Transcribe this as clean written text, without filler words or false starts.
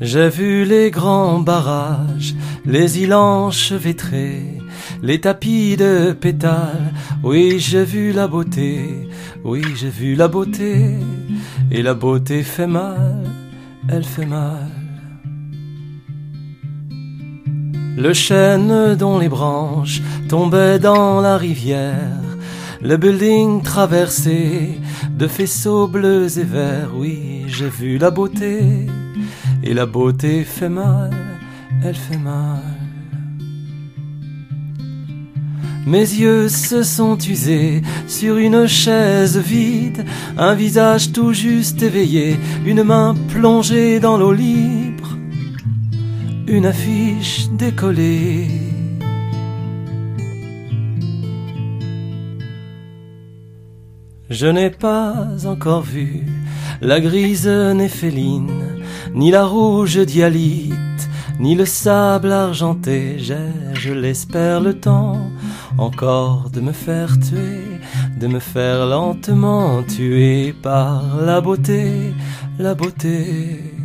J'ai vu les grands barrages, les îles enchevêtrées, les tapis de pétales. Oui, j'ai vu la beauté, oui, j'ai vu la beauté. Et la beauté fait mal, elle fait mal. Le chêne dont les branches tombaient dans la rivière, le building traversé de faisceaux bleus et verts. Oui, j'ai vu la beauté, et la beauté fait mal, elle fait mal. Mes yeux se sont usés sur une chaise vide, un visage tout juste éveillé, une main plongée dans l'eau libre, une affiche décollée. Je n'ai pas encore vu la grise néphéline, ni la rouge dialyte, ni le sable argenté. J'ai, je l'espère, le temps encore de me faire tuer, de me faire lentement tuer par la beauté, la beauté.